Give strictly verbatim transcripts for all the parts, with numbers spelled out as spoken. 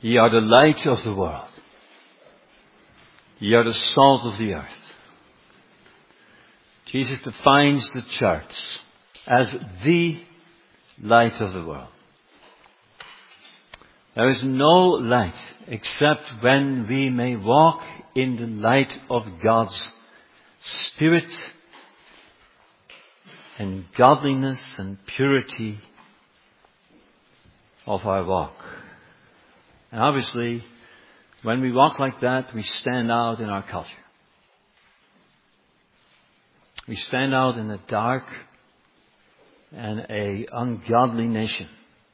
Ye are the light of the world. Ye are the salt of the earth. Jesus defines the church as the light of the world. There is no light except when we may walk in the light of God's Spirit and godliness and purity of our walk. And obviously, when we walk like that, we stand out in our culture. We stand out in a dark and a ungodly nation.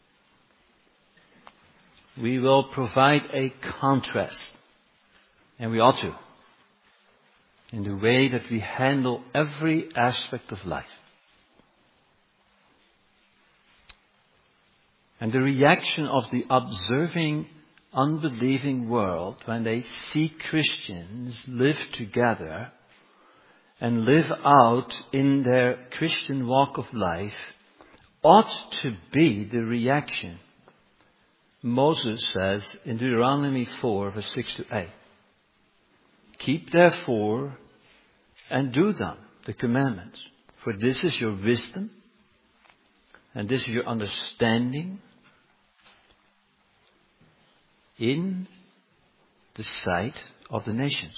We will provide a contrast, and we ought to, in the way that we handle every aspect of life. And the reaction of the observing, unbelieving world when they see Christians live together and live out in their Christian walk of life ought to be the reaction Moses says in Deuteronomy four, verse six to eight. Keep therefore and do them, the commandments, for this is your wisdom and this is your understanding in the sight of the nations.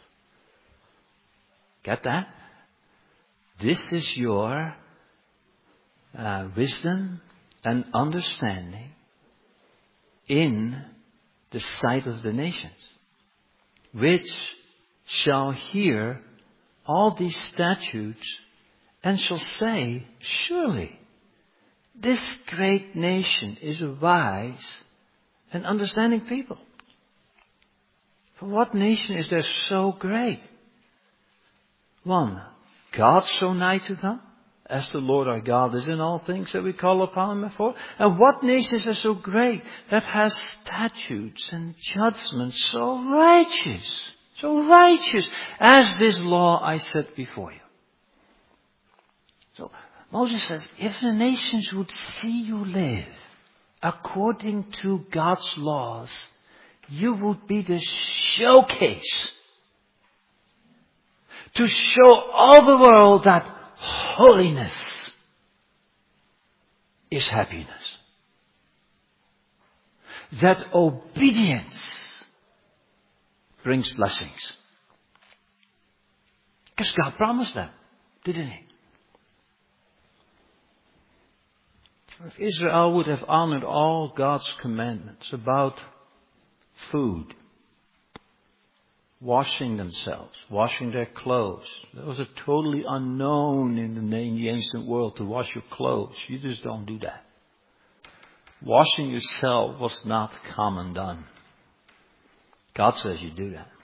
Get that? This is your uh, wisdom and understanding in the sight of the nations, which shall hear all these statutes and shall say, surely this great nation is a wise and understanding people. For what nation is there so great? One, God so nigh to them, as the Lord our God is in all things that we call upon Him for. And what nation is so great that has statutes and judgments so righteous, so righteous as this law I set before you? So Moses says, if the nations would see you live according to God's laws, you would be the showcase to show all the world that holiness is happiness. That obedience brings blessings. Because God promised that, didn't He? If Israel would have honored all God's commandments about food, washing themselves, washing their clothes. That was a totally unknown in the, in the ancient world, to wash your clothes. You just don't do that. Washing yourself was not common done. God says you do that.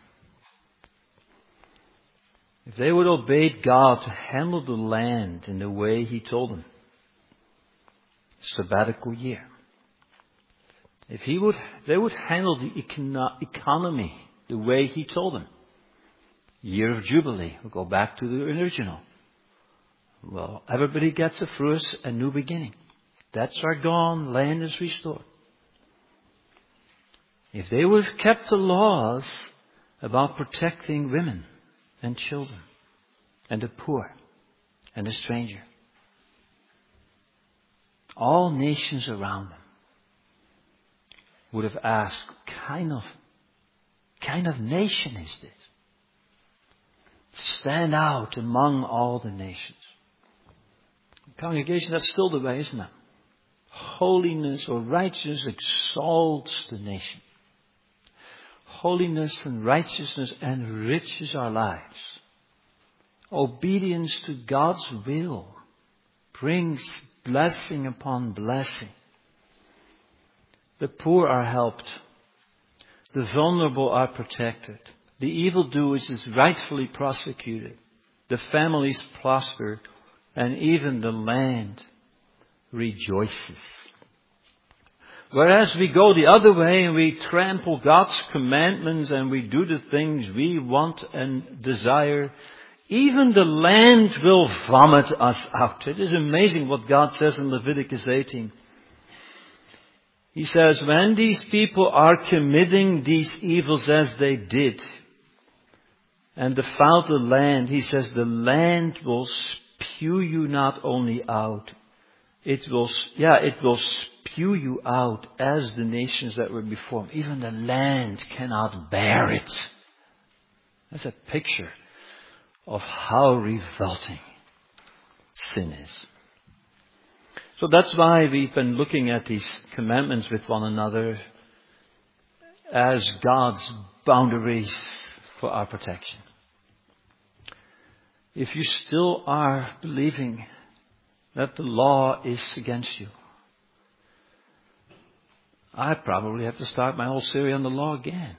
If they would obey God to handle the land in the way He told them, sabbatical year. If He would, they would handle the econo- economy the way He told them. Year of Jubilee. We'll go back to the original. Well, everybody gets a first, a new beginning. Debts are gone. Land is restored. If they would have kept the laws about protecting women and children and the poor and the stranger, all nations around them would have asked, what kind of kind of nation is this? Stand out among all the nations. Congregation, that's still the way, isn't it? Holiness or righteousness exalts the nation. Holiness and righteousness enriches our lives. Obedience to God's will brings blessing upon blessing. The poor are helped. The vulnerable are protected. The evildoers is rightfully prosecuted. The families prosper. And even the land rejoices. Whereas we go the other way and we trample God's commandments and we do the things we want and desire, even the land will vomit us out. It is amazing what God says in Leviticus eighteen. He says, when these people are committing these evils as they did and defile the land, he says, the land will spew you not only out, it will, yeah, it will spew you out as the nations that were before. Even the land cannot bear it. That's a picture of how revolting sin is. So that's why we've been looking at these commandments with one another as God's boundaries for our protection. If you still are believing that the law is against you, I probably have to start my whole series on the law again.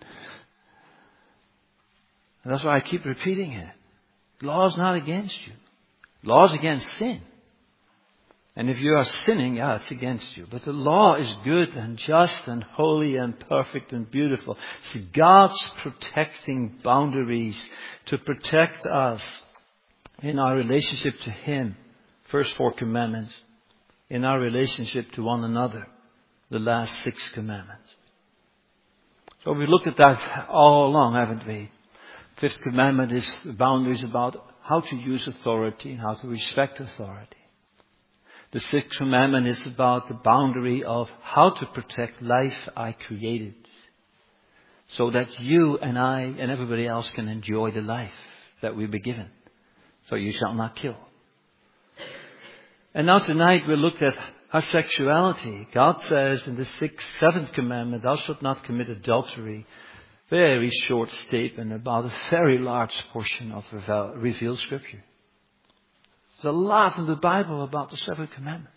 And that's why I keep repeating it. Law is not against you. Law is against sin. And if you are sinning, yeah, it's against you. But the law is good and just and holy and perfect and beautiful. It's God's protecting boundaries to protect us in our relationship to Him. First four commandments. In our relationship to one another. The last six commandments. So we looked at that all along, haven't we? Fifth commandment is the boundaries about how to use authority and how to respect authority. The sixth commandment is about the boundary of how to protect life I created. So that you and I and everybody else can enjoy the life that we've been given. So you shall not kill. And now tonight we look at our sexuality. God says in the sixth, seventh commandment, thou shalt not commit adultery. Very short statement about a very large portion of revealed scripture. There's a lot in the Bible about the seventh commandment.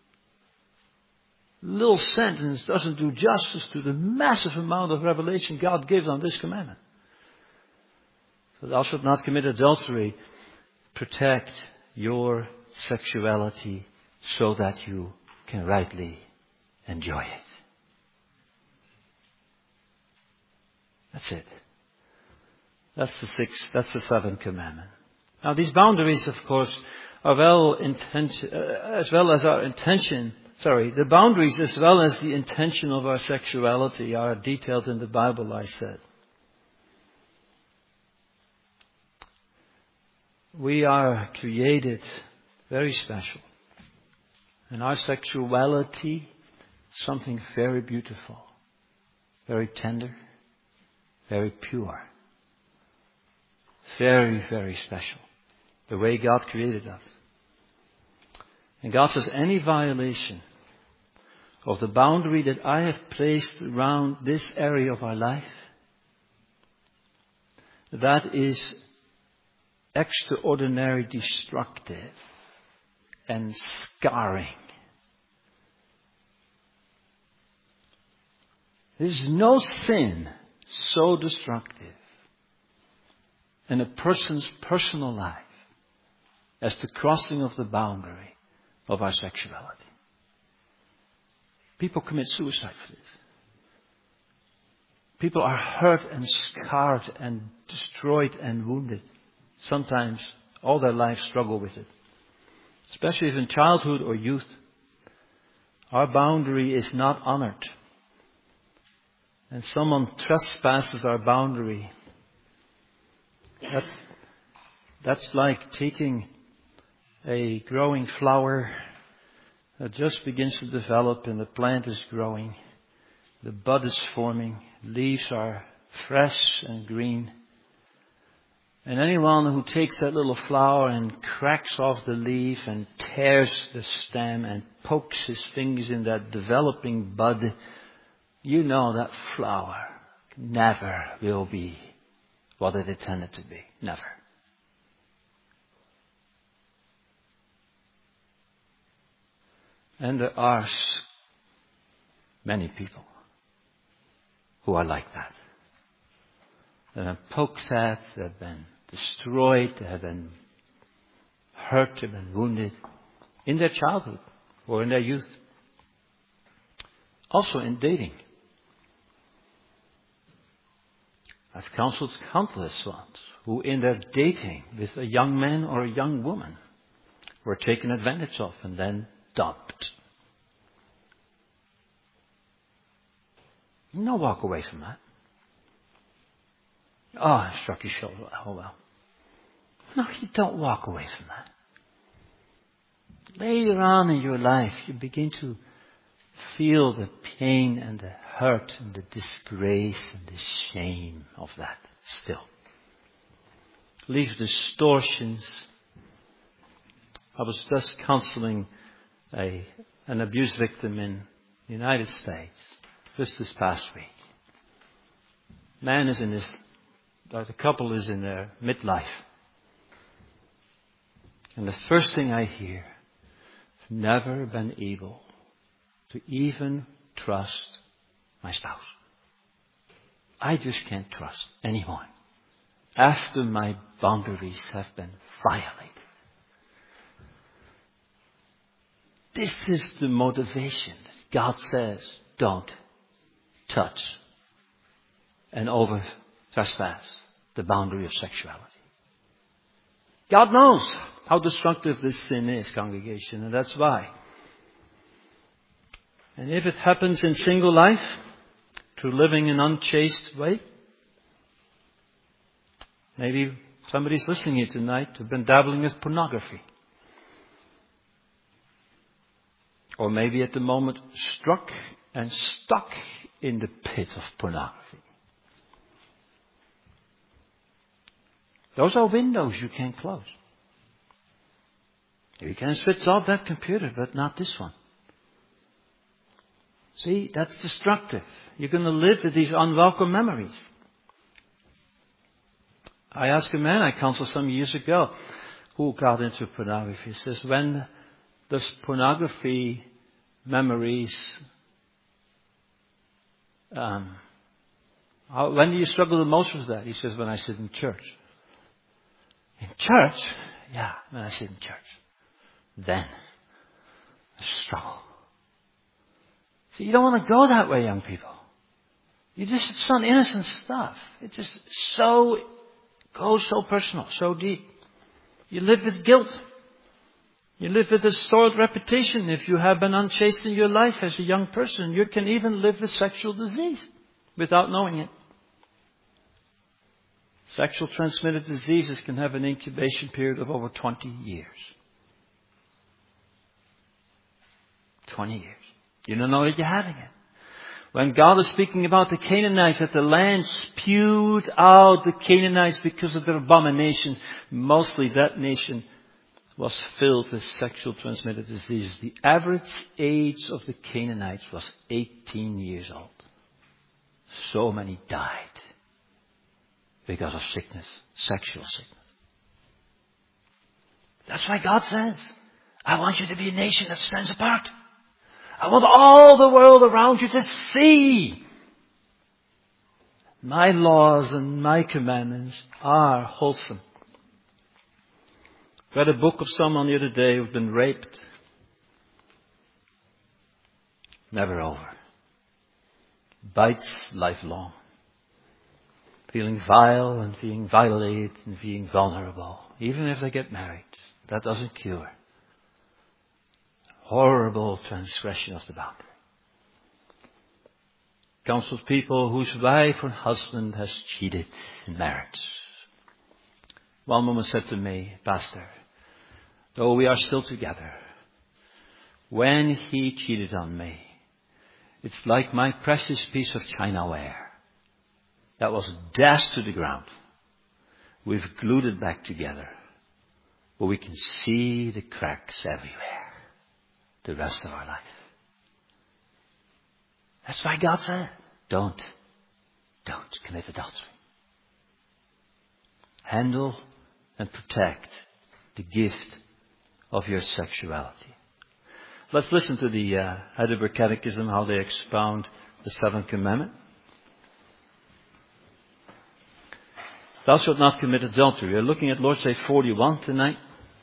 Little sentence doesn't do justice to the massive amount of revelation God gives on this commandment. So thou shalt not commit adultery. Protect your sexuality so that you can rightly enjoy it. That's it. That's the sixth, that's the seventh commandment. Now these boundaries, of course, are well intention, uh, as well as our intention, sorry, the boundaries as well as the intention of our sexuality are detailed in the Bible, I said. We are created very special. And our sexuality, something very beautiful, very tender, very pure, very, very special. The way God created us. And God says any violation of the boundary that I have placed around this area of our life, that is extraordinarily destructive and scarring. There is no sin so destructive in a person's personal life as the crossing of the boundary of our sexuality. People commit suicide for this. People are hurt and scarred and destroyed and wounded. Sometimes all their lives struggle with it. Especially if in childhood or youth, our boundary is not honored. And someone trespasses our boundary. That's, that's like taking a growing flower that just begins to develop and the plant is growing. The bud is forming. Leaves are fresh and green. And anyone who takes that little flower and cracks off the leaf and tears the stem and pokes his fingers in that developing bud, you know that flower never will be what it intended to be. Never. And there are many people who are like that. They have been poked at, they have been destroyed, they have been hurt, they have been wounded in their childhood or in their youth. Also in dating. I've counseled countless ones who in their dating with a young man or a young woman were taken advantage of and then dumped. You don't walk away from that. Oh, I struck your shoulder. Oh, well. No, you don't walk away from that. Later on in your life, you begin to feel the pain and the hurt and the disgrace and the shame of that still. Leave distortions. I was just counseling a, an abuse victim in the United States just this past week. Man is in his, or the couple is in their midlife. And the first thing I hear, I've never been able to even trust my spouse. I just can't trust anyone after my boundaries have been violated. This is the motivation. God says, don't touch and over trespass the boundary of sexuality. God knows how destructive this sin is, congregation, and that's why. And if it happens in single life, through living an unchaste way, maybe somebody's listening here tonight who've been dabbling with pornography. Or maybe at the moment struck and stuck in the pit of pornography. Those are windows you can't close. You can switch off that computer, but not this one. See, that's destructive. You're going to live with these unwelcome memories. I asked a man I counseled some years ago who got into pornography. He says, when does pornography memories, um, how, when do you struggle the most with that? He says, when I sit in church. In church? Yeah, when I sit in church. Then, I struggle. See, you don't want to go that way, young people. You just, it's some innocent stuff. It just so, goes so personal, so deep. You live with guilt. You live with a soiled reputation. If you have been unchaste in your life as a young person, you can even live with sexual disease without knowing it. Sexual transmitted diseases can have an incubation period of over twenty years. twenty years. You don't know that you're having it. When God is speaking about the Canaanites, that the land spewed out the Canaanites because of their abominations, mostly that nation was filled with sexual transmitted diseases. The average age of the Canaanites was eighteen years old. So many died because of sickness, sexual sickness. That's why God says, I want you to be a nation that stands apart. I want all the world around you to see my laws and my commandments are wholesome. I read a book of someone the other day who'd been raped. Never over. Bites lifelong. Feeling vile and being violated and being vulnerable. Even if they get married, that doesn't cure. Horrible transgression of the boundary. Comes with people whose wife or husband has cheated in marriage. One woman said to me, Pastor, though we are still together, when he cheated on me, it's like my precious piece of chinaware that was dashed to the ground. We've glued it back together, but we can see the cracks everywhere the rest of our life. That's why God said, don't, don't commit adultery. Handle and protect the gift of your sexuality. Let's listen to the uh, Heidelberg Catechism, how they expound the seventh commandment. Thou shalt not commit adultery. We're looking at Lord's Day forty-one tonight.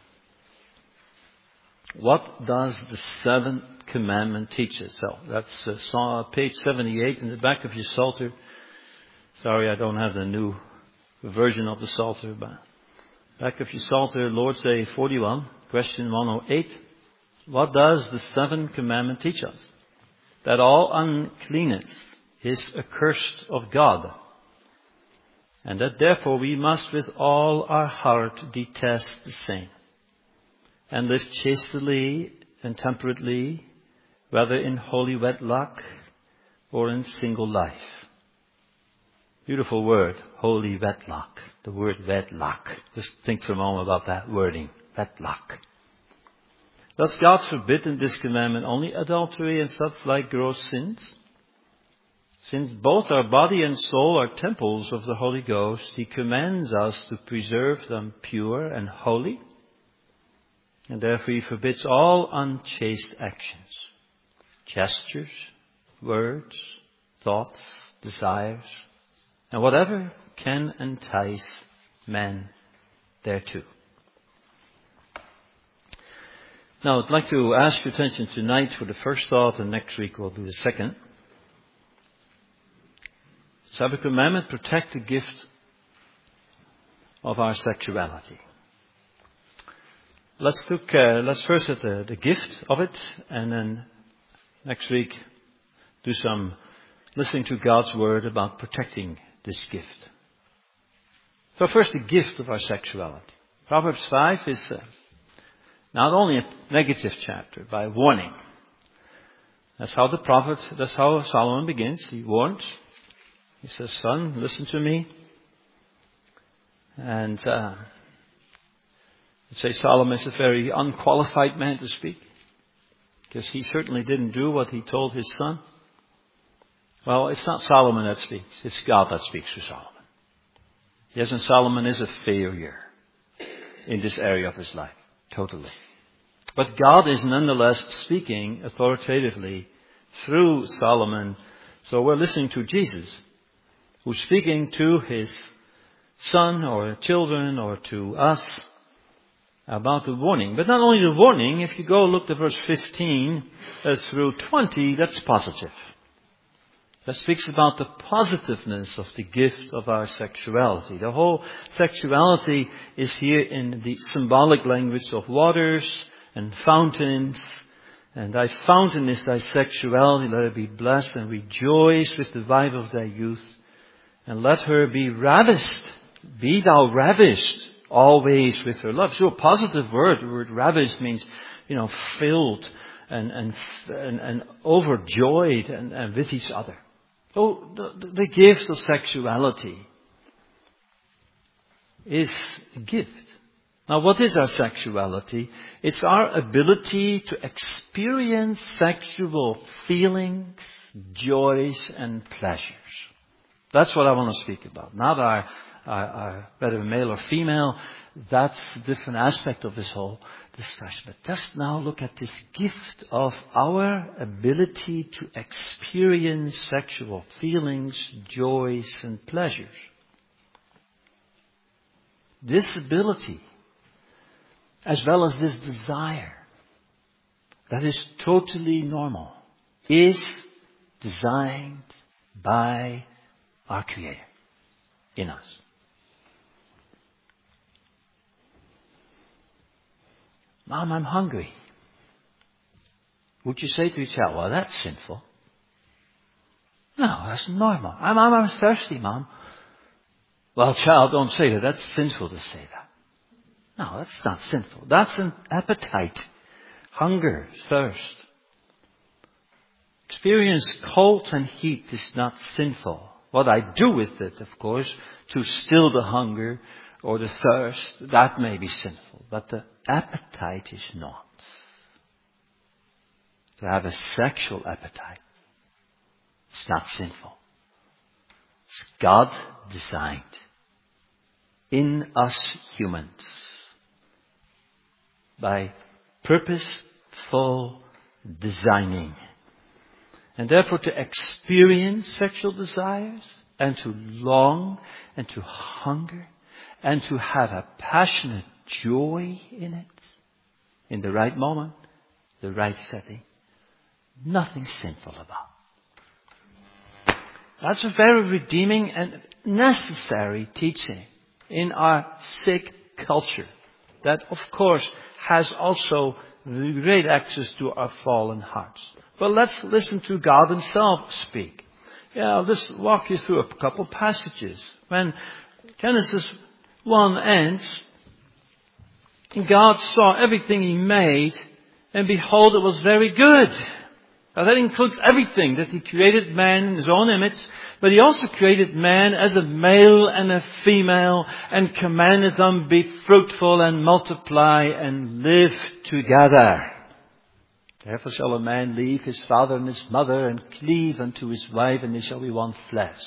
What does the seventh commandment teach us? So that's uh, saw page seventy-eight in the back of your Psalter. Sorry, I don't have the new version of the Psalter, but back of your Psalter, Lord's Day forty-one, question one oh eight. What does the seventh commandment teach us? That all uncleanness is accursed of God, and that therefore we must with all our heart detest the same, and live chastely and temperately, whether in holy wedlock or in single life. Beautiful word, holy wedlock. The word wedlock. Just think for a moment about that wording, wedlock. Thus God forbid in this commandment only adultery and such like gross sins. Since both our body and soul are temples of the Holy Ghost, He commands us to preserve them pure and holy. And therefore He forbids all unchaste actions, gestures, words, thoughts, desires, and whatever can entice men thereto. Now, I'd like to ask your attention tonight for the first thought, and next week we'll do the second. Sabbath commandment, protect the gift of our sexuality. Let's look, uh, let's first at the, the gift of it, and then next week do some listening to God's word about protecting this gift. So first, the gift of our sexuality. Proverbs five is uh, not only a negative chapter, by warning. That's how the prophet, that's how Solomon begins. He warns. He says, son, listen to me. And uh, I'd say Solomon is a very unqualified man to speak, because he certainly didn't do what he told his son. Well, it's not Solomon that speaks. It's God that speaks through Solomon. Yes, and Solomon is a failure in this area of his life. Totally. But God is nonetheless speaking authoritatively through Solomon. So we're listening to Jesus, who's speaking to his son or children or to us about the warning. But not only the warning, if you go look to verse fifteen uh, through twenty, that's positive. That speaks about the positiveness of the gift of our sexuality. The whole sexuality is here in the symbolic language of waters and fountains. And thy fountain is thy sexuality. Let her be blessed and rejoice with the wife of thy youth. And let her be ravished. Be thou ravished always with her love. So a positive word. The word ravished means, you know, filled and, and, and, and overjoyed and, and with each other. So the, the gift of sexuality is a gift. Now, what is our sexuality? It's our ability to experience sexual feelings, joys, and pleasures. That's what I want to speak about. Not our, our, our whether male or female. That's a different aspect of this whole discussion. But just now look at this gift of our ability to experience sexual feelings, joys, and pleasures. This ability, as well as this desire, that is totally normal, is designed by our Creator in us. Mom, I'm hungry. Would you say to your child, well, that's sinful? No, that's normal. I'm, I'm, I'm thirsty, Mom. Well, child, don't say that. That's sinful to say that. No, that's not sinful. That's an appetite. Hunger, thirst. Experience cold and heat is not sinful. What I do with it, of course, to still the hunger or the thirst, that may be sinful. But the appetite is not. To have a sexual appetite, it's not sinful. It's God designed in us humans by purposeful designing. And therefore to experience sexual desires and to long and to hunger and to have a passionate joy in it, in the right moment, the right setting. Nothing sinful about. That's a very redeeming and necessary teaching in our sick culture that, of course, has also great access to our fallen hearts. But let's listen to God Himself speak. Yeah, I'll just walk you through a couple passages. When Genesis one ends, God saw everything He made, and behold, it was very good. Now that includes everything, that He created man in His own image, but He also created man as a male and a female, and commanded them, be fruitful and multiply and live together. Therefore shall a man leave his father and his mother and cleave unto his wife, and they shall be one flesh.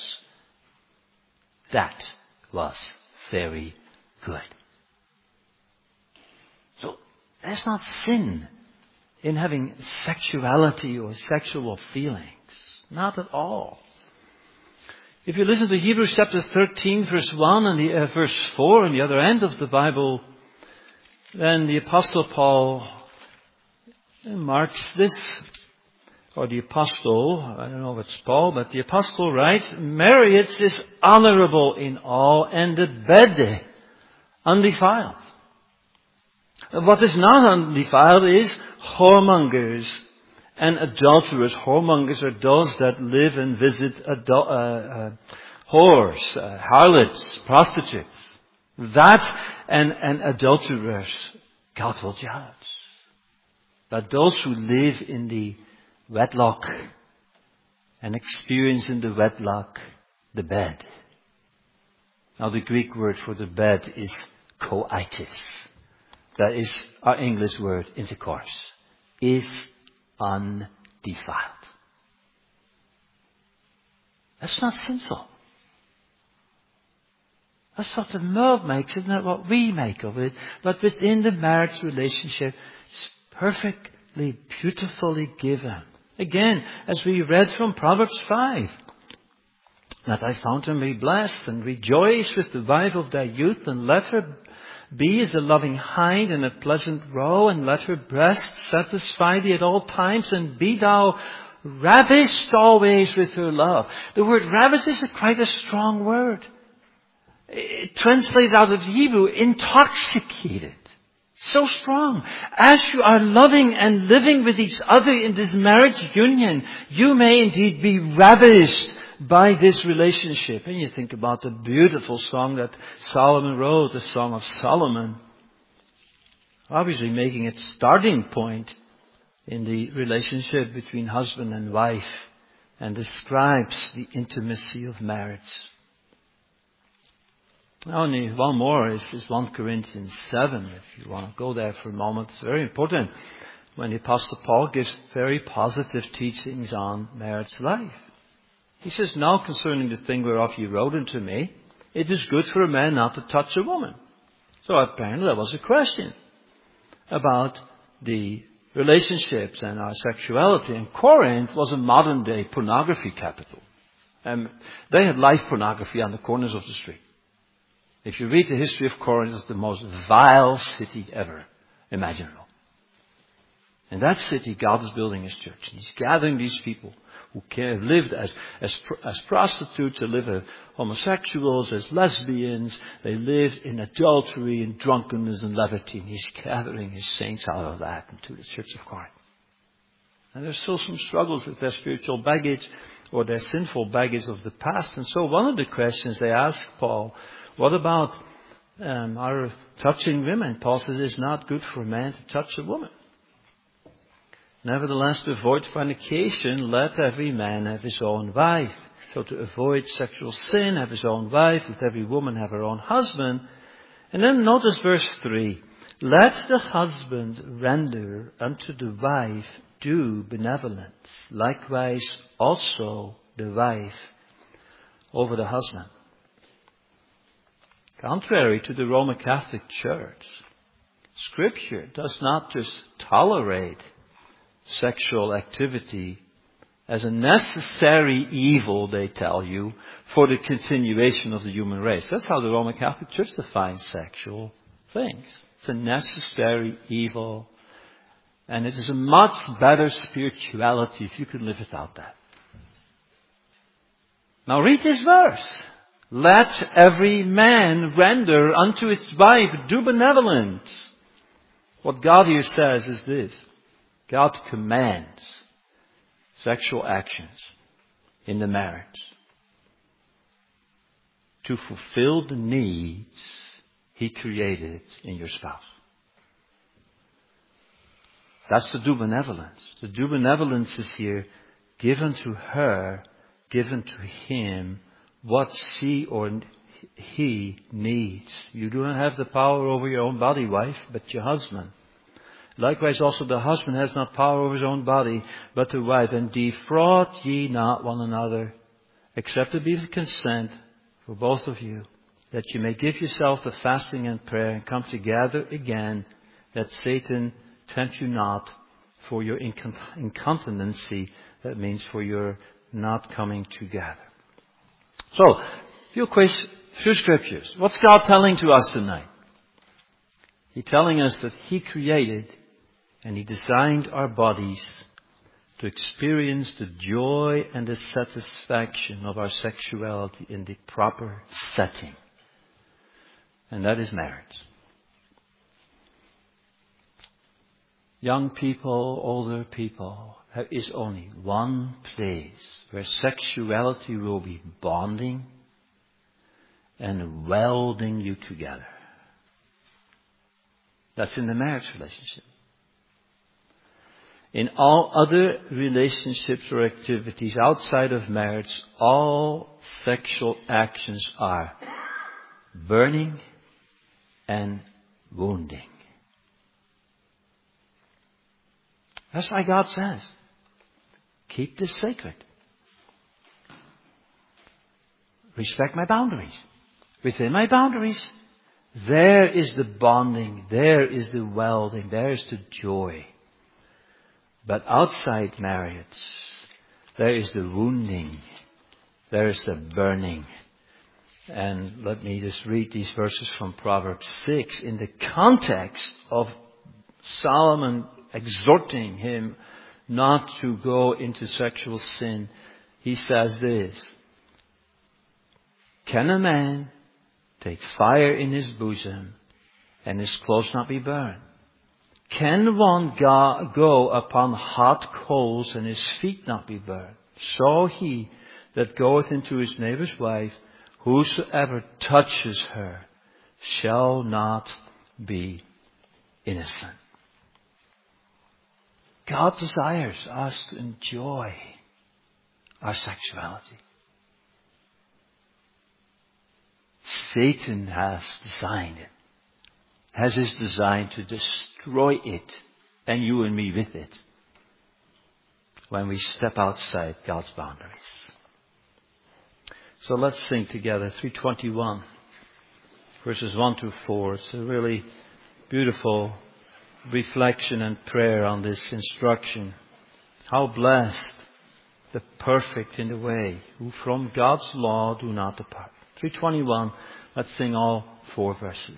That was very good. So there's not sin in having sexuality or sexual feelings. Not at all. If you listen to Hebrews chapter thirteen, verse one and the, uh, verse four on the other end of the Bible, then the Apostle Paul marks this, or the Apostle, I don't know if it's Paul, but the Apostle writes, marriage is honorable in all, and the bed undefiled. What is not undefiled is whoremongers and adulterers. Whoremongers are those that live and visit adul- uh, uh, whores, uh, harlots, prostitutes. That and, and adulterers, God will judge. But those who live in the wedlock and experience in the wedlock the bed. Now the Greek word for the bed is coitus. That is our English word, intercourse. Is undefiled. That's not sinful. That's what the world makes, isn't that what we make of it? But within the marriage relationship, it's perfectly, beautifully given. Again, as we read from Proverbs five, that I found them be blessed and rejoice with the wife of thy youth, and let her be as a loving hind and a pleasant roe, and let her breast satisfy thee at all times, and be thou ravished always with her love. The word ravished is a quite a strong word. It translates out of Hebrew, intoxicated. So strong. As you are loving and living with each other in this marriage union, you may indeed be ravished by this relationship. And you think about the beautiful song that Solomon wrote, the Song of Solomon. Obviously making its starting point in the relationship between husband and wife, and describes the intimacy of marriage. Only one more is, is First Corinthians seven, if you want to go there for a moment. It's very important when the Apostle Paul gives very positive teachings on marriage life. He says, now concerning the thing whereof you wrote unto me, it is good for a man not to touch a woman. So apparently there was a question about the relationships and our sexuality. And Corinth was a modern day pornography capital. And they had live pornography on the corners of the street. If you read the history of Corinth, it's the most vile city ever imaginable. In that city, God is building His church. And He's gathering these people who have lived as, as, as prostitutes, they live as homosexuals, as lesbians, they live in adultery and drunkenness and levity. And He's gathering His saints out of that into the church of Corinth. And there's still some struggles with their spiritual baggage or their sinful baggage of the past. And so one of the questions they asked Paul, what about um, our touching women? Paul says it's not good for a man to touch a woman. Nevertheless, to avoid fornication, let every man have his own wife. So to avoid sexual sin, have his own wife. Let every woman have her own husband. And then notice verse three. Let the husband render unto the wife due benevolence. Likewise also the wife over the husband. Contrary to the Roman Catholic Church, Scripture does not just tolerate sexual activity as a necessary evil, they tell you, for the continuation of the human race. That's how the Roman Catholic Church defines sexual things. It's a necessary evil, and it is a much better spirituality if you can live without that. Now read this verse. Let every man render unto his wife due benevolence. What God here says is this. God commands sexual actions in the marriage to fulfill the needs He created in your spouse. That's the due benevolence. The due benevolence is here given to her, given to him, what she or he needs. You do not have the power over your own body, wife, but your husband. Likewise also the husband has not power over his own body, but the wife. And defraud ye not one another, except it be with consent for both of you, that you may give yourself to fasting and prayer and come together again, that Satan tempt you not for your incont- incontinency. That means for your not coming together. So, few quiz, few scriptures. What's God telling to us tonight? He's telling us that He created and He designed our bodies to experience the joy and the satisfaction of our sexuality in the proper setting. And that is marriage. Young people, older people, there is only one place where sexuality will be bonding and welding you together. That's in the marriage relationship. In all other relationships or activities outside of marriage, all sexual actions are burning and wounding. That's why God says, keep this sacred. Respect my boundaries. Within my boundaries, there is the bonding, there is the welding, there is the joy. But outside marriage, there is the wounding, there is the burning. And let me just read these verses from Proverbs six in the context of Solomon exhorting him not to go into sexual sin. He says this: can a man take fire in his bosom and his clothes not be burned? Can one go, go upon hot coals and his feet not be burned? So he that goeth into his neighbor's wife, whosoever touches her shall not be innocent. God desires us to enjoy our sexuality. Satan has designed it, has his design to destroy it, and you and me with it, when we step outside God's boundaries. So let's sing together three twenty-one, verses one to four. It's a really beautiful reflection and prayer on this instruction. How blessed the perfect in the way, who from God's law do not depart. three twenty-one, let's sing all four verses.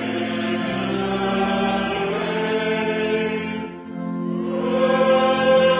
Oh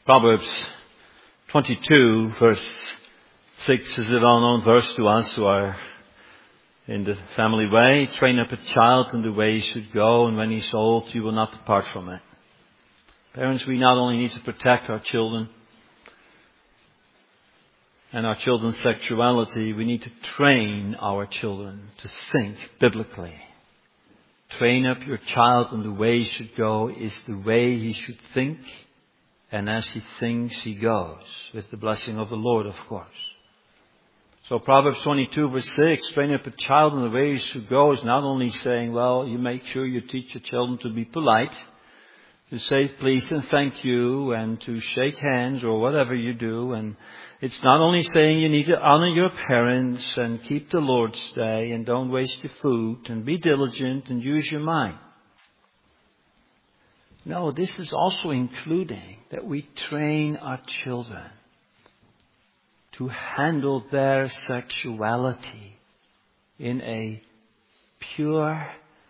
Proverbs twenty-two, verse six is a well-known verse to us who are in the family way. Train up a child in the way he should go, and when he's old, he will not depart from it. Parents, we not only need to protect our children and our children's sexuality, we need to train our children to think biblically. Train up your child in the way he should go is the way he should think. And as he thinks, he goes, with the blessing of the Lord, of course. So Proverbs twenty-two, verse six, train up a child in the way he should go, is not only saying, well, you make sure you teach your children to be polite, to say please and thank you, and to shake hands or whatever you do. And it's not only saying you need to honor your parents and keep the Lord's day and don't waste your food and be diligent and use your mind. No, this is also including that we train our children to handle their sexuality in a pure,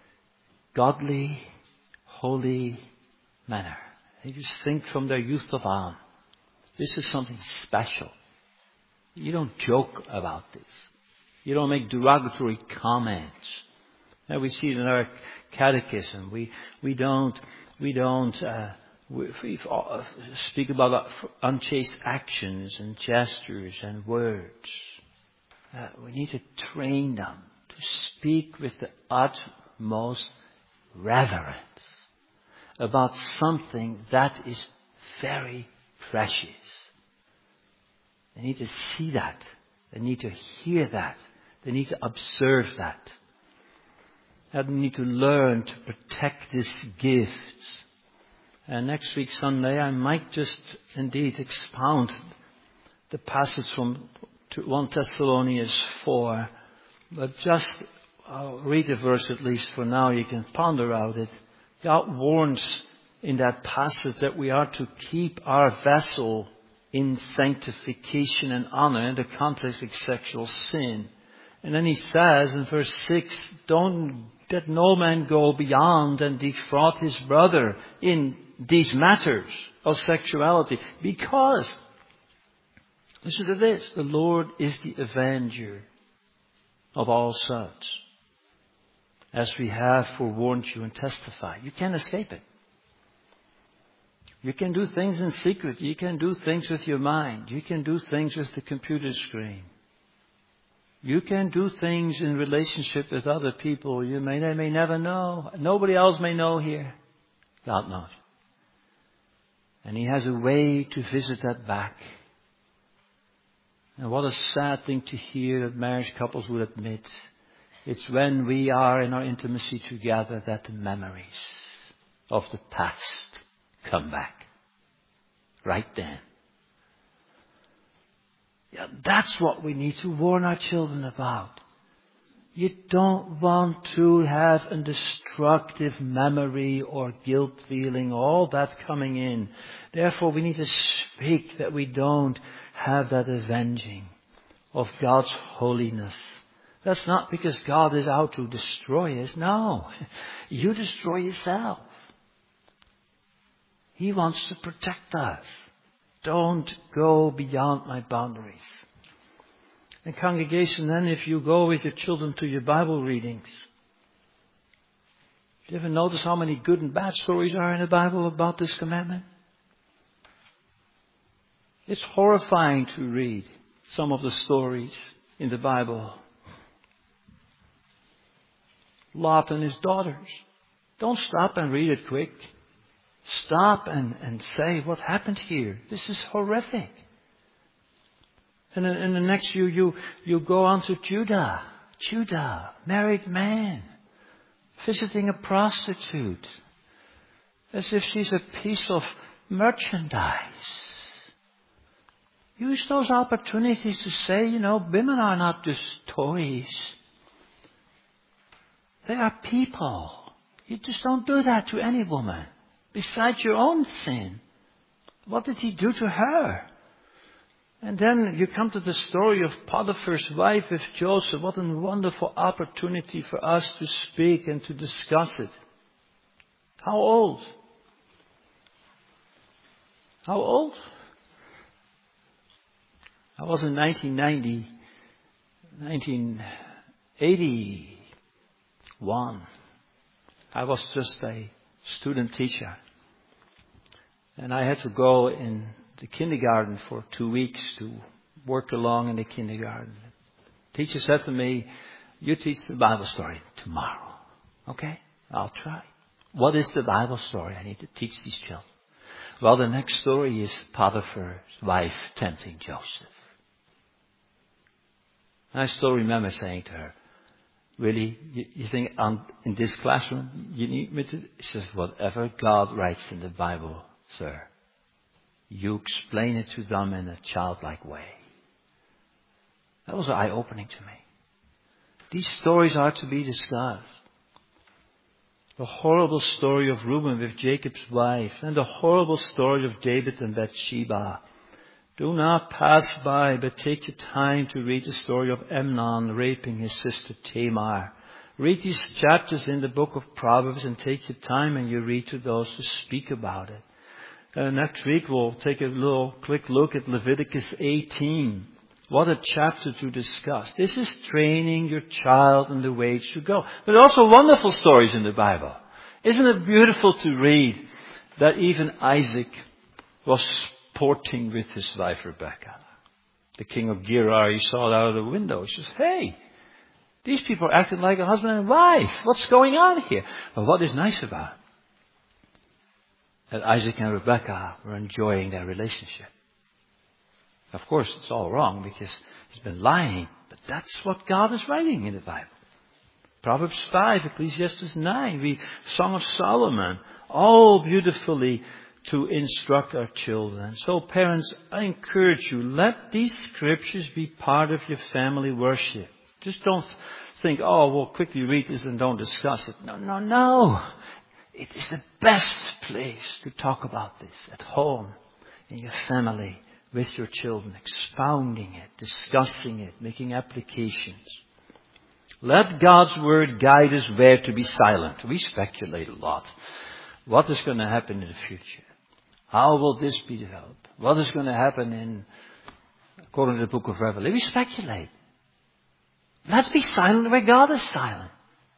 godly, holy manner. They just think from their youth of on. This is something special. You don't joke about this. You don't make derogatory comments. Now we see it in our catechism. We we don't we don't uh, we, we speak about unchaste actions and gestures and words. Uh, we need to train them to speak with the utmost reverence about something that is very precious. They need to see that. They need to hear that. They need to observe that. They need to learn to protect this gift. And next week, Sunday, I might just indeed expound the passage from First Thessalonians four. But just I'll read the verse at least for now. You can ponder out it. God warns in that passage that we are to keep our vessel in sanctification and honor in the context of sexual sin. And then he says in verse six, don't let no man go beyond and defraud his brother in these matters of sexuality. Because, listen to this, the Lord is the avenger of all such. As we have forewarned you and testified. You can't escape it. You can do things in secret. You can do things with your mind. You can do things with the computer screen. You can do things in relationship with other people. You may, they may never know. Nobody else may know here. God knows. And He has a way to visit that back. And what a sad thing to hear that marriage couples would admit. It's when we are in our intimacy together that the memories of the past come back. Right then. Yeah, that's what we need to warn our children about. You don't want to have a destructive memory or guilt feeling, all that coming in. Therefore, we need to speak that we don't have that avenging of God's holiness. That's not because God is out to destroy us. No, you destroy yourself. He wants to protect us. Don't go beyond my boundaries. And congregation, then if you go with your children to your Bible readings, do you ever notice how many good and bad stories are in the Bible about this commandment? It's horrifying to read some of the stories in the Bible. Lot and his daughters. Don't stop and read it quick. Stop and, and say, what happened here? This is horrific. And in, in the next you, you, you go on to Judah. Judah, married man, visiting a prostitute. As if she's a piece of merchandise. Use those opportunities to say, you know, women are not just toys. They are people. You just don't do that to any woman. Besides your own sin. What did he do to her? And then you come to the story of Potiphar's wife with Joseph. What a wonderful opportunity for us to speak and to discuss it. How old? How old? I was in nineteen ninety, nineteen eighty-one. I was just a student teacher. And I had to go in the kindergarten for two weeks to work along in the kindergarten. The teacher said to me, you teach the Bible story tomorrow. Okay, I'll try. What is the Bible story I need to teach these children? Well, the next story is Potiphar's wife tempting Joseph. And I still remember saying to her, really, you, you think um, in this classroom you need me to? She says, whatever God writes in the Bible, sir, you explain it to them in a childlike way. That was eye-opening to me. These stories are to be discussed. The horrible story of Reuben with Jacob's wife and the horrible story of David and Bathsheba. Do not pass by, but take your time to read the story of Amnon raping his sister Tamar. Read these chapters in the book of Proverbs and take your time and you read to those who speak about it. Uh, next week we'll take a little quick look at Leviticus eighteen. What a chapter to discuss. This is training your child in the way it should go. But also wonderful stories in the Bible. Isn't it beautiful to read that even Isaac was sporting with his wife Rebekah? The king of Gerar, he saw it out of the window. He says, hey, these people are acting like a husband and wife. What's going on here? But what is nice about it? That Isaac and Rebekah were enjoying their relationship. Of course, it's all wrong because he's been lying. But that's what God is writing in the Bible. Proverbs five, Ecclesiastes nine, we Song of Solomon. All beautifully to instruct our children. So parents, I encourage you, let these scriptures be part of your family worship. Just don't think, oh, we'll quickly read this and don't discuss it. No, no, no. It is the best place to talk about this at home, in your family, with your children, expounding it, discussing it, making applications. Let God's word guide us where to be silent. We speculate a lot. What is going to happen in the future? How will this be developed? What is going to happen in, according to the book of Revelation? We speculate. Let's be silent where God is silent.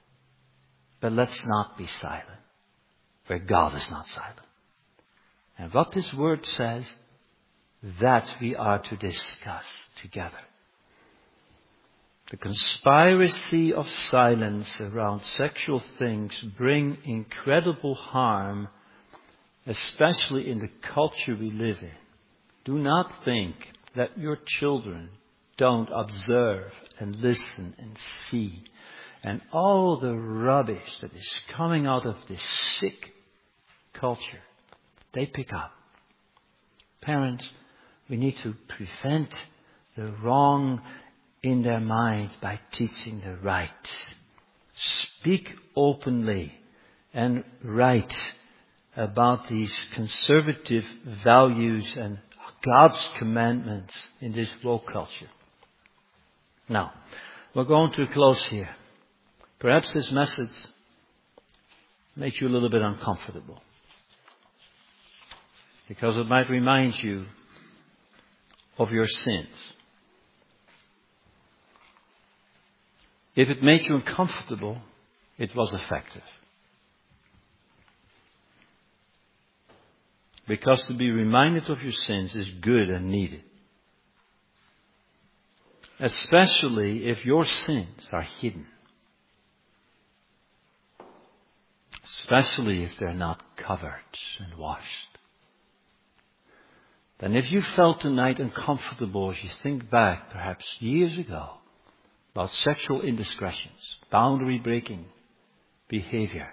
But let's not be silent where God is not silent. And what this word says, that we are to discuss together. The conspiracy of silence around sexual things bring incredible harm, especially in the culture we live in. Do not think that your children don't observe and listen and see. And all the rubbish that is coming out of this sick culture, they pick up. Parents, we need to prevent the wrong in their mind by teaching the right. Speak openly and right about these conservative values and God's commandments in this woke culture. Now, we're going to close here. Perhaps this message makes you a little bit uncomfortable, because it might remind you of your sins. If it made you uncomfortable, it was effective. Because to be reminded of your sins is good and needed. Especially if your sins are hidden. Especially if they're not covered and washed. Then if you felt tonight uncomfortable as you think back perhaps years ago about sexual indiscretions, boundary breaking behavior.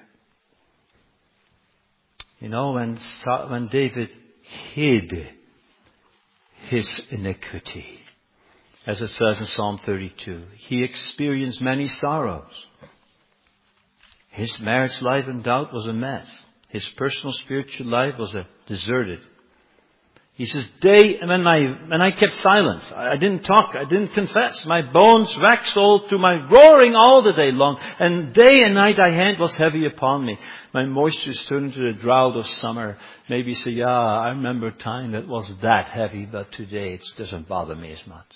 You know, when, when David hid his iniquity, as it says in Psalm thirty-two, he experienced many sorrows. His marriage life in doubt was a mess. His personal spiritual life was a deserted. He says, day, and when I, when I kept silence, I didn't talk, I didn't confess. My bones waxed old through my roaring all the day long. And day and night thy hand was heavy upon me. My moisture is turned into the drought of summer. Maybe you say, yeah, I remember a time that was that heavy, but today it doesn't bother me as much.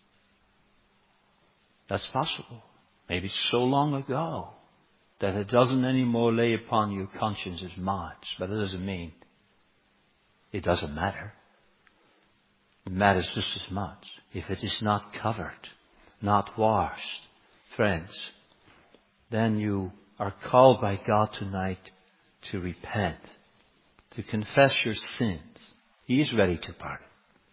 That's possible. Maybe it's so long ago that it doesn't anymore lay upon your conscience as much. But it doesn't mean it doesn't matter. It matters just as much if it is not covered, not washed. Friends, then you are called by God tonight to repent, to confess your sins. He is ready to pardon.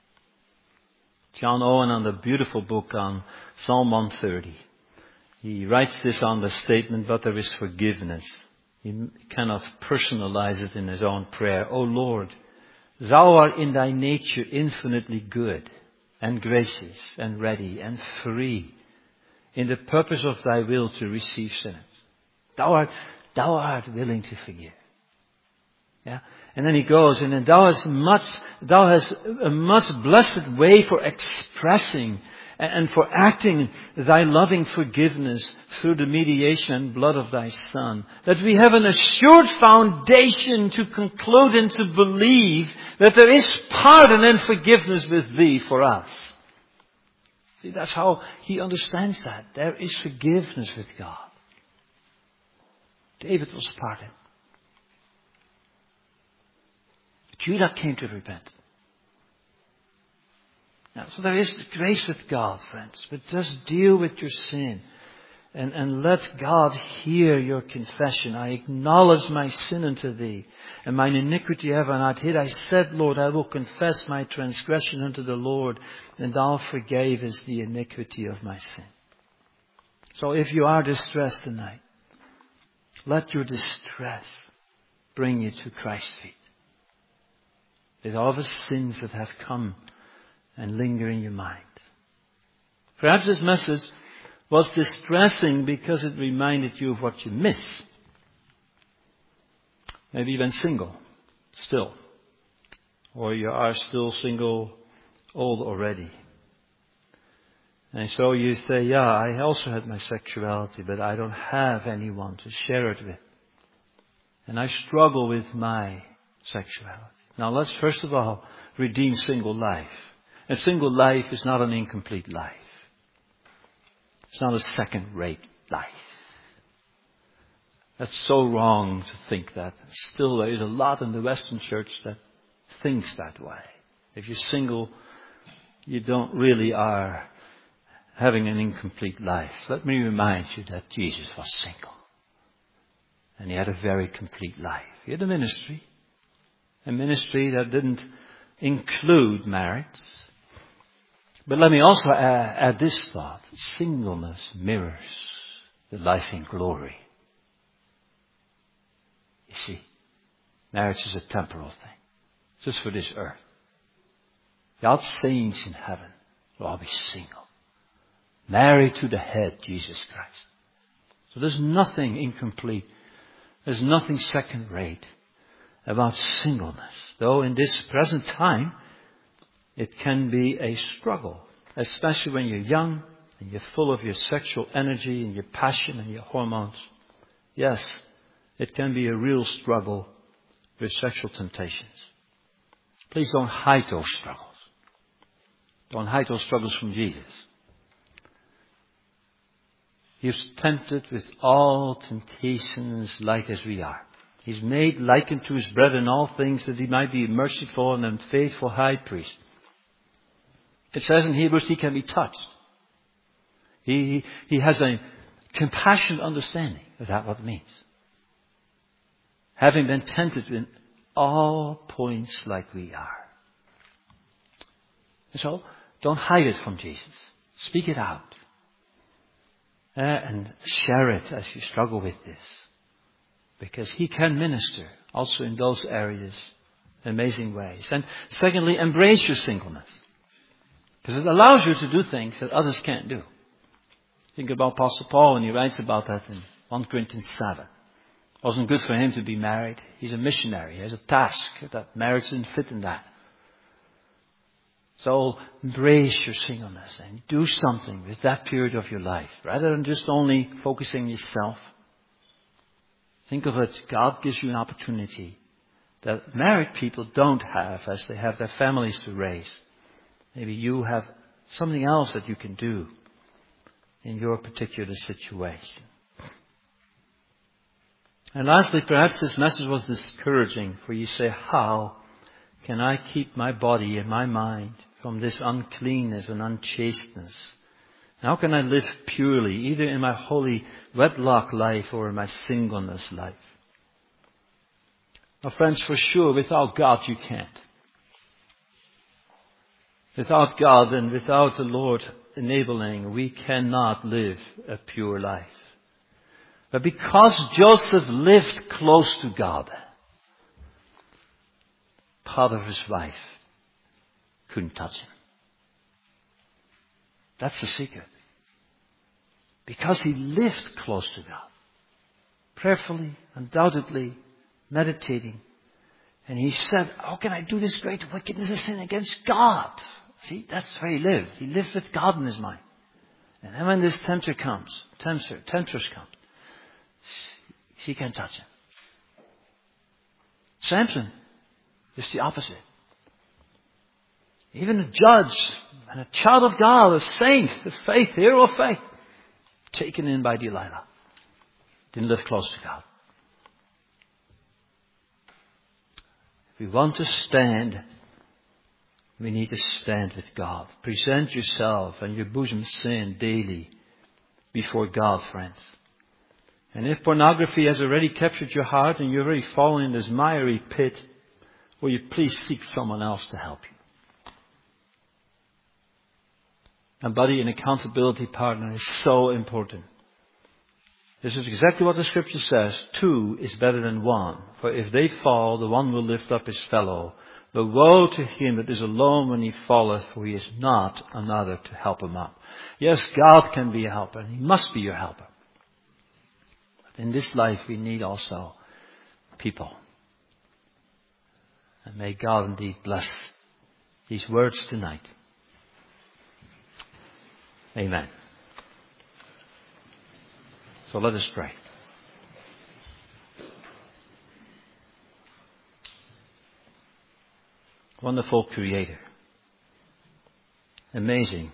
John Owen, on the beautiful book on Psalm one thirty, he writes this on the statement, but there is forgiveness. He kind of personalizes it in his own prayer. O Lord, Thou art in Thy nature infinitely good and gracious and ready and free in the purpose of Thy will to receive sinners. Thou art, Thou art willing to forgive. Yeah. And then he goes, and then Thou hast much, Thou hast a much blessed way for expressing and for acting Thy loving forgiveness through the mediation and blood of Thy Son. That we have an assured foundation to conclude and to believe that there is pardon and forgiveness with Thee for us. See, that's how he understands that. There is forgiveness with God. David was pardoned. Judah came to repent. Now, so there is grace with God, friends. But just deal with your sin. And, and let God hear your confession. I acknowledge my sin unto Thee. And mine iniquity have I not hid. I said, Lord, I will confess my transgression unto the Lord. And Thou forgavest the iniquity of my sin. So if you are distressed tonight, let your distress bring you to Christ's feet. With all the sins that have come and linger in your mind. Perhaps this message was distressing because it reminded you of what you miss. Maybe you've been single, still. Or you are still single, old already. And so you say, yeah, I also had my sexuality, but I don't have anyone to share it with. And I struggle with my sexuality. Now let's first of all redeem single life. A single life is not an incomplete life. It's not a second-rate life. That's so wrong to think that. Still, there is a lot in the Western church that thinks that way. If you're single, you don't really are having an incomplete life. Let me remind you that Jesus was single. And He had a very complete life. He had a ministry. A ministry that didn't include marriage. But let me also add, add this thought. Singleness mirrors the life in glory. You see, marriage is a temporal thing. Just for this earth. God's saints in heaven will all be single. Married to the head, Jesus Christ. So there's nothing incomplete. There's nothing second rate about singleness. Though in this present time, it can be a struggle. Especially when you're young and you're full of your sexual energy and your passion and your hormones. Yes, it can be a real struggle with sexual temptations. Please don't hide those struggles. Don't hide those struggles from Jesus. He was tempted with all temptations like as we are. He's made like unto His brethren all things that He might be a merciful and faithful high priest. It says in Hebrews He can be touched. He, he has a compassionate understanding. Is that what it means? Having been tempted in all points like we are. And so, don't hide it from Jesus. Speak it out. Uh, and share it as you struggle with this. Because He can minister also in those areas in amazing ways. And secondly, embrace your singleness. Because it allows you to do things that others can't do. Think about Apostle Paul when he writes about that in First Corinthians seven. It wasn't good for him to be married. He's a missionary. He has a task that marriage didn't fit in that. So embrace your singleness and do something with that period of your life. Rather than just only focusing on yourself. Think of it, God gives you an opportunity that married people don't have as they have their families to raise. Maybe you have something else that you can do in your particular situation. And lastly, perhaps this message was discouraging for you to say, how can I keep my body and my mind from this uncleanness and unchasteness? How can I live purely, either in my holy wedlock life or in my singleness life? Now, friends, for sure, without God you can't. Without God and without the Lord enabling, we cannot live a pure life. But because Joseph lived close to God, Potiphar's wife couldn't touch him. That's the secret. Because he lived close to God. Prayerfully, undoubtedly, meditating. And he said, how can I do this great wickedness and sin against God? See, that's where he lived. He lived with God in his mind. And then when this tempter comes, tempter, temptress comes, she can't touch him. Samson is the opposite. Even a judge and a child of God, a saint, a faith, hero of faith, taken in by Delilah, didn't live close to God. If we want to stand, we need to stand with God. Present yourself and your bosom sin daily before God, friends. And if pornography has already captured your heart and you're already fallen in this miry pit, will you please seek someone else to help you? A buddy and accountability partner is so important. This is exactly what the scripture says. Two is better than one. For if they fall, the one will lift up his fellow. But woe to him that is alone when he falleth, for he is not another to help him up. Yes, God can be a helper, and he must be your helper. But in this life we need also people. And may God indeed bless these words tonight. Amen. So let us pray. Wonderful Creator. Amazing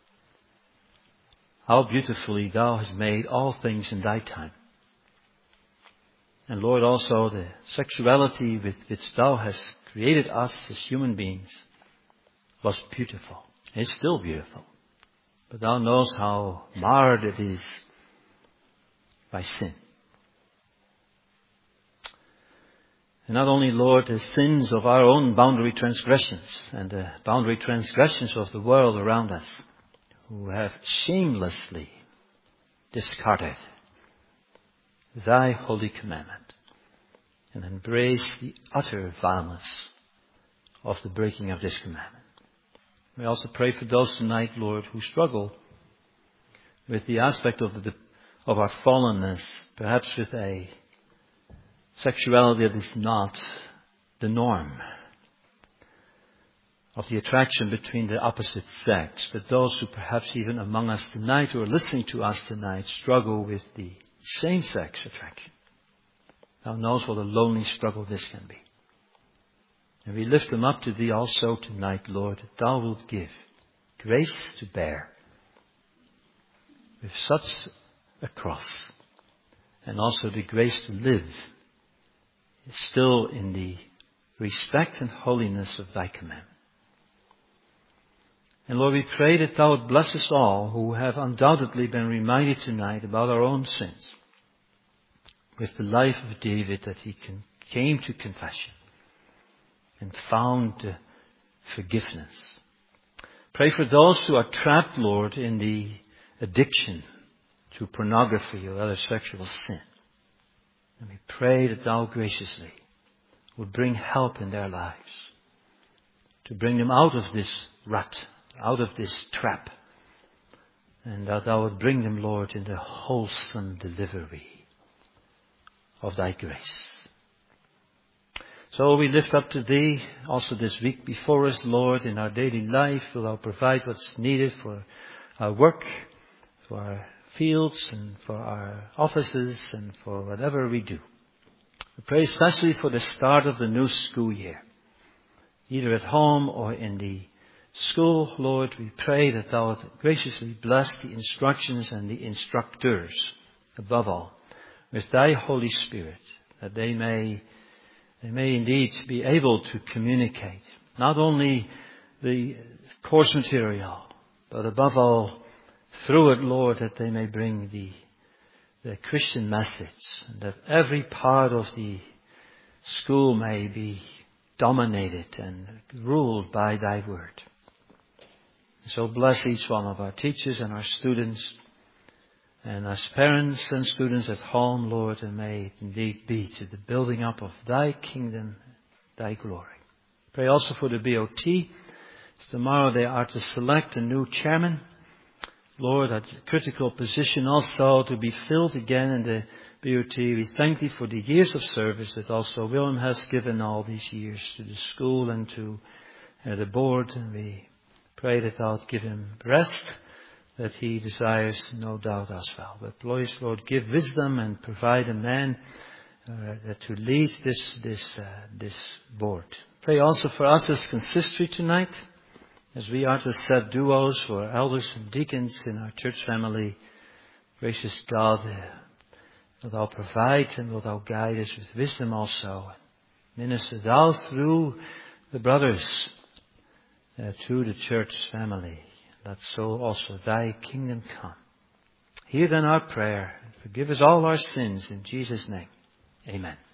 how beautifully Thou hast made all things in Thy time. And Lord, also the sexuality with which Thou hast created us as human beings was beautiful. It's still beautiful. But Thou knows how marred it is by sin. And not only, Lord, the sins of our own boundary transgressions and the boundary transgressions of the world around us, who have shamelessly discarded Thy holy commandment and embraced the utter vileness of the breaking of this commandment. We also pray for those tonight, Lord, who struggle with the aspect of the of our fallenness, perhaps with a sexuality that is not the norm, of the attraction between the opposite sex. But those who perhaps even among us tonight who are listening to us tonight struggle with the same-sex attraction. Thou knows what a lonely struggle this can be. And we lift them up to Thee also tonight, Lord, that Thou wilt give grace to bear with such a cross, and also the grace to live still in the respect and holiness of Thy commandment. And Lord, we pray that Thou would bless us all who have undoubtedly been reminded tonight about our own sins, with the life of David, that he can, came to confession and found uh, forgiveness. Pray for those who are trapped, Lord, in the addiction to pornography or other sexual sin. And we pray that Thou graciously would bring help in their lives, to bring them out of this rut, out of this trap, and that Thou would bring them, Lord, in the wholesome delivery of Thy grace. So we lift up to Thee also this week before us, Lord, in our daily life. Will Thou provide what's needed for our work, for our fields, and for our offices, and for whatever we do. We pray especially for the start of the new school year, either at home or in the school. Lord, we pray that Thou would graciously bless the instructions and the instructors, above all, with Thy Holy Spirit, that they may, they may indeed be able to communicate not only the course material, but above all, through it, Lord, that they may bring the the Christian message, and that every part of the school may be dominated and ruled by Thy word. So bless each one of our teachers and our students, and as parents and students at home, Lord, and may it indeed be to the building up of Thy kingdom, Thy glory. Pray also for the B O T. Tomorrow they are to select a new chairman. Lord, that's a critical position also to be filled again in the B O T. We thank Thee for the years of service that also Willem has given all these years to the school and to uh, the board. And we pray that Thou give him rest that he desires, no doubt, as well. But please, Lord, give wisdom and provide a man uh, to lead this this uh, this board. Pray also for us as consistory tonight, as we are to set duos for elders and deacons in our church family. Gracious God, uh, will Thou provide and will Thou guide us with wisdom also. Minister Thou through the brothers uh, to the church family, that so also Thy kingdom come. Hear then our prayer. Forgive us all our sins in Jesus' name. Amen.